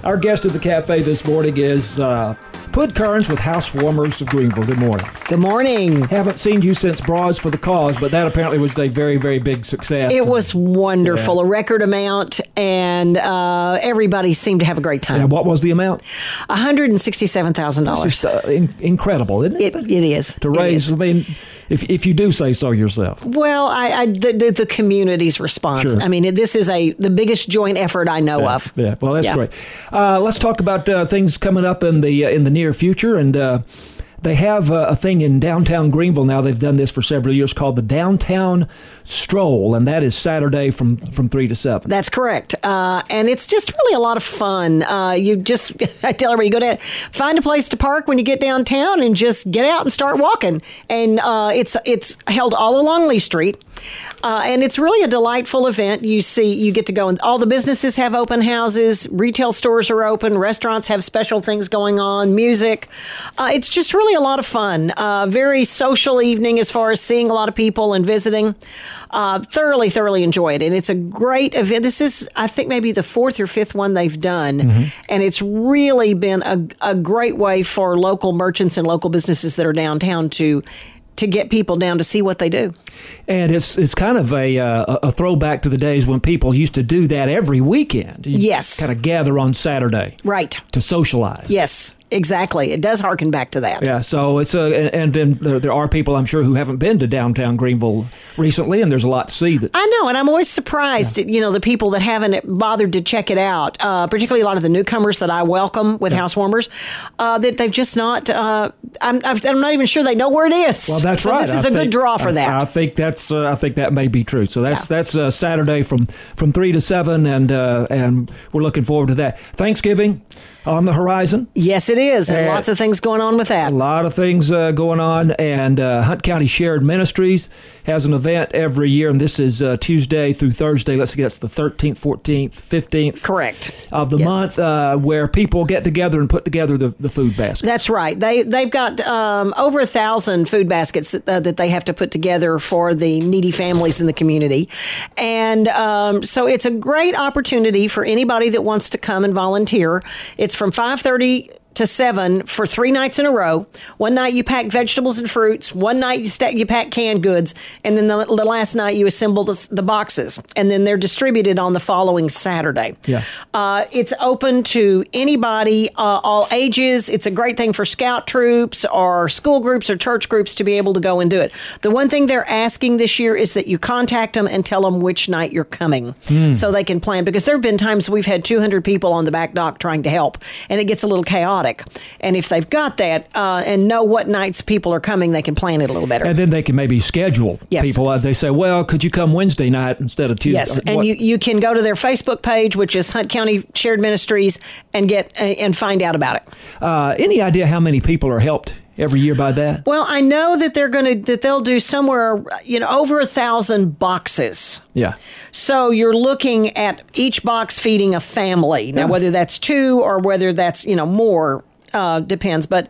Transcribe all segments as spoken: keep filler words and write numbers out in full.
Our guest at the cafe this morning is uh, Pud Kearns with Housewarmers of Greenville. Good morning. Good morning. Haven't seen you since Bras for the Cause, but that apparently was a very, very big success. It was wonderful, Yeah. a record amount, and uh, everybody seemed to have a great time. And what was the amount? one hundred sixty-seven thousand It's dollars. just uh, in- incredible, isn't it? It, it is. to It raise, is. I mean, if if you do say so yourself. Well, I, I the, the, the community's response. Sure. I mean, this is a the biggest joint effort I know Yeah, of. yeah. Well, that's Yeah. great. Uh, let's talk about uh, things coming up in the uh, in the near future, and uh, they have uh, a thing in downtown Greenville now. They've done this for several years called the Downtown Stroll, and that is Saturday from from three to seven. That's correct. Uh, and it's just really a lot of fun. Uh, you just, I tell everybody, you go to find a place to park when you get downtown and just get out and start walking. And uh, it's it's held all along Lee Street. Uh, and it's really a delightful event. You see, you get to go, and all the businesses have open houses, retail stores are open, restaurants have special things going on, music. Uh, it's just really a lot of fun. Uh, very social evening as far as seeing a lot of people and visiting. Uh, thoroughly, thoroughly enjoyed it. And it's a great event. This is, I think, maybe the fourth or fifth one they've done. Mm-hmm. And it's really been a, a great way for local merchants and local businesses that are downtown to to get people down to see what they do. And it's it's kind of a uh, a throwback to the days when people used to do that every weekend. You Yes. kind of gather on Saturday Right. to socialize. Yes, exactly. It does harken back to that. Yeah, so it's a and, and there, there are people I'm sure who haven't been to downtown Greenville recently, and there's a lot to see. That I know, and I'm always surprised at, you know, the people that haven't bothered to check it out, uh, particularly a lot of the newcomers that I welcome with Housewarmers, uh, that they've just not, uh, I'm, I'm not even sure they know where it is. Well, that's so right. this is I a think- good draw for I, that. I think that's uh, I think that may be true. So that's Yeah. that's uh, Saturday from from three to seven, and uh, and we're looking forward to that. Thanksgiving on the horizon. Yes, it is, and And- lots of things going on with that. A lot of things uh, going on, and uh, Hunt County Shared Ministries has an event every year, and this is uh, Tuesday through Thursday. Let's get it's the thirteenth, fourteenth, fifteenth Correct. of the Yes. month, uh, where people get together and put together the, the food basket. That's right. They they've got um, over a thousand food baskets that, uh, that they have to put together for the needy families in the community, and um, so it's a great opportunity for anybody that wants to come and volunteer. It's from five thirty to seven for three nights in a row. One night you pack vegetables and fruits. One night you stack, you pack canned goods, and then the, the last night you assemble the, the boxes, and then they're distributed on the following Saturday. Yeah. Uh, it's open to anybody, uh, all ages. It's a great thing for scout troops or school groups or church groups to be able to go and do it. The one thing they're asking this year is that you contact them and tell them which night you're coming so they can plan, because there have been times we've had two hundred people on the back dock trying to help, and it gets a little chaotic. And if they've got that uh, and know what nights people are coming, they can plan it a little better. And then they can maybe schedule Yes. people. Uh, they say, well, could you come Wednesday night instead of Tuesday? Yes, Uh, and what- you, you can go to their Facebook page, which is Hunt County Shared Ministries, and get uh, and find out about it. uh, any idea how many people are helped every year by that? Well, I know that they're going to that they'll do somewhere, you know, over a thousand boxes. Yeah. So you're looking at each box feeding a family. Now, Yeah. whether that's two or whether that's, you know, more. Uh, depends, but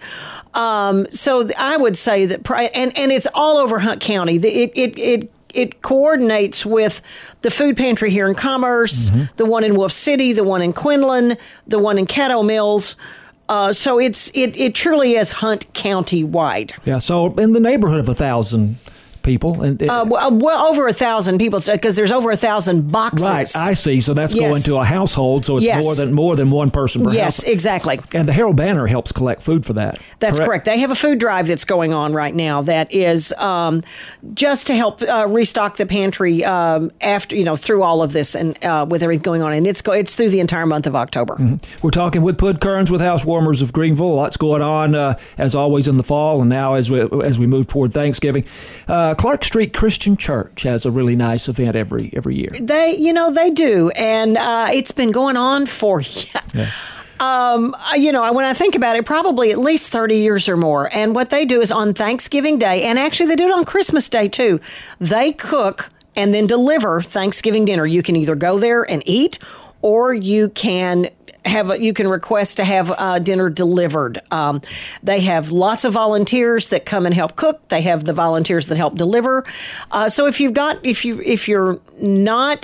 um, so th- I would say that, pri- and and it's all over Hunt County. The, it it it it coordinates with the food pantry here in Commerce, the one in Wolf City, the one in Quinlan, the one in Caddo Mills. Uh, so it's it it truly is Hunt County wide. Yeah. So in the neighborhood of a thousand people. And it, Uh, well, well, over a thousand people, because there's over a thousand boxes. right. I see. So that's Yes. going to a household. So it's Yes. more than more than one person per Yes, household. exactly. And the Herald Banner helps collect food for that. That's correct. They have a food drive that's going on right now that is um, just to help uh, restock the pantry um, after, you know, through all of this and uh, with everything going on. And it's go- it's through the entire month of October. Mm-hmm. We're talking with Pud Kearns with Housewarmers of Greenville. Lots going on, uh, as always, in the fall, and now as we as we move toward Thanksgiving. Uh, Clark Street Christian Church has a really nice event every every year. They, you know, they do. And uh, it's been going on for, Yeah. um, you know, when I think about it, probably at least thirty years or more. And what they do is on Thanksgiving Day, and actually they do it on Christmas Day too, they cook and then deliver Thanksgiving dinner. You can either go there and eat, or you can have a, you can request to have uh, dinner delivered. Um, they have lots of volunteers that come and help cook. They have the volunteers that help deliver. Uh, so if you've got if you if you're not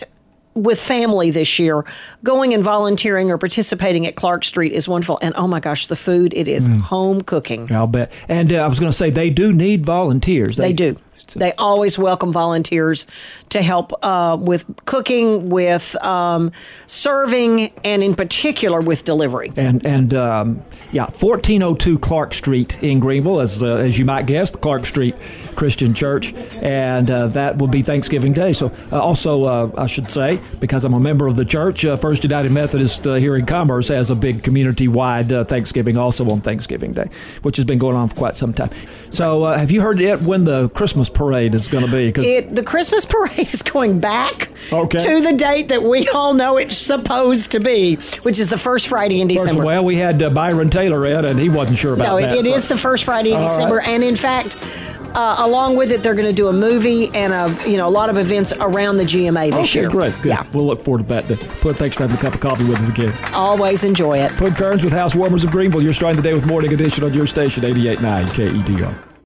with family this year, going and volunteering or participating at Clark Street is wonderful. And oh my gosh, the food, it is mm. home cooking. I'll bet. And uh, I was going to say, they do need volunteers. They, they do. They always welcome volunteers to help uh, with cooking, with um, serving, and in particular with delivery. And and um, yeah, fourteen oh two Clark Street in Greenville, as uh, as you might guess, the Clark Street Christian Church, and uh, that will be Thanksgiving Day. So uh, also, uh, I should say, because I'm a member of the church, uh, First United Methodist uh, here in Commerce has a big community-wide uh, Thanksgiving also on Thanksgiving Day, which has been going on for quite some time. So uh, have you heard yet when the Christmas parade is going to be? Cause it, the Christmas parade is going back okay. to the date that we all know it's supposed to be, which is the first Friday in December. First, well, we had uh, Byron Taylor in, and he wasn't sure about no, that. No, it, it so. is the first Friday in all December, right. and in fact, uh, along with it, they're going to do a movie and a you know a lot of events around the G M A this okay, year. Great, good. Yeah. We'll look forward to that. Put, thanks for having a cup of coffee with us again. Always enjoy it. Pud Kearns with House Warmers of Greenville. You're starting the day with Morning Edition on your station, eighty-eight point nine K E D O.